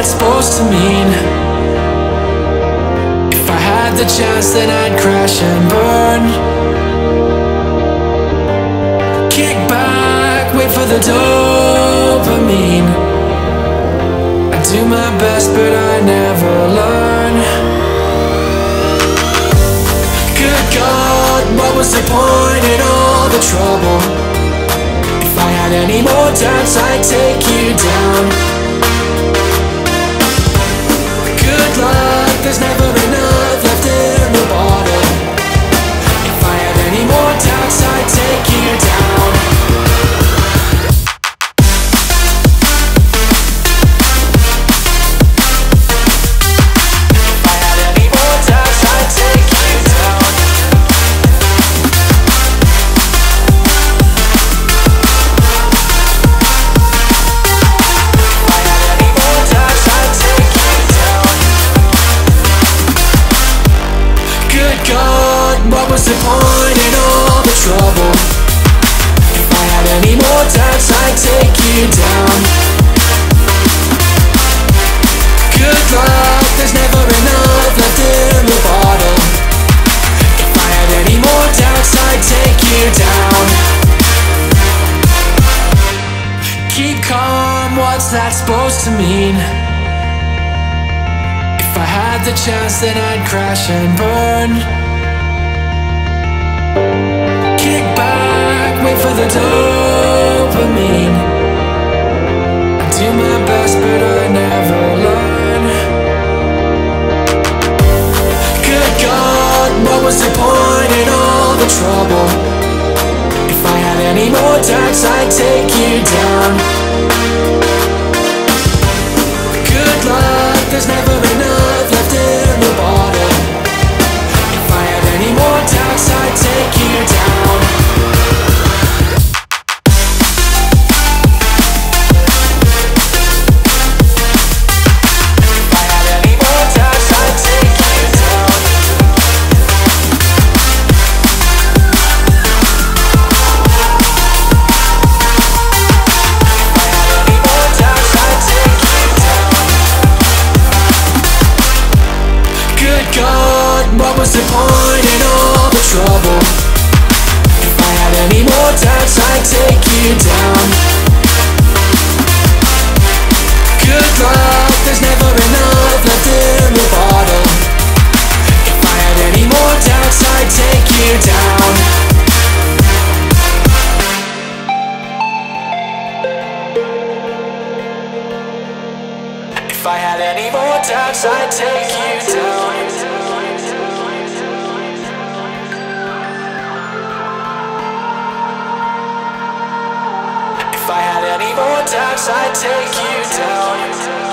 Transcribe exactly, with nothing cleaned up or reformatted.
that supposed to mean? If I had the chance, then I'd crash and burn. Kick back, wait for the dopamine. I do my best, but I never learn. Good God, what was the point in all the trouble? If I had any more doubts, I'd take you down. Good luck, there's never enough left in the bottle. If I had any more doubts, I'd take you down. If I had any more doubts, I'd take you down. If I had any more doubts, I'd take you down. Good God, what was the point in all the trouble? If I had any more doubts, I'd take you down. Good luck, there's never enough left in the bottle. If I had any more doubts, I'd take you down. Keep calm, what's that supposed to mean? If I had the chance, then I'd crash and burn. Kick back, wait for the dopamine. I do my best, but I never learn. Good God, what was the point in all the trouble? If I had any more doubts, I'd take you down. Good luck, there's never enough left in the bottle. If I had any more doubts, I'd take you down. If I had any more doubts, I'd take you down. If I had any more doubts, I'd take you down. Good God, what was the point in all the trouble? If I had any more doubts, I'd take you down. Good luck, there's never enough left in the bottle. If I had any more doubts, I'd take you down. If I had any more doubts, I'd take you down. If I had any more doubts, I'd take you down.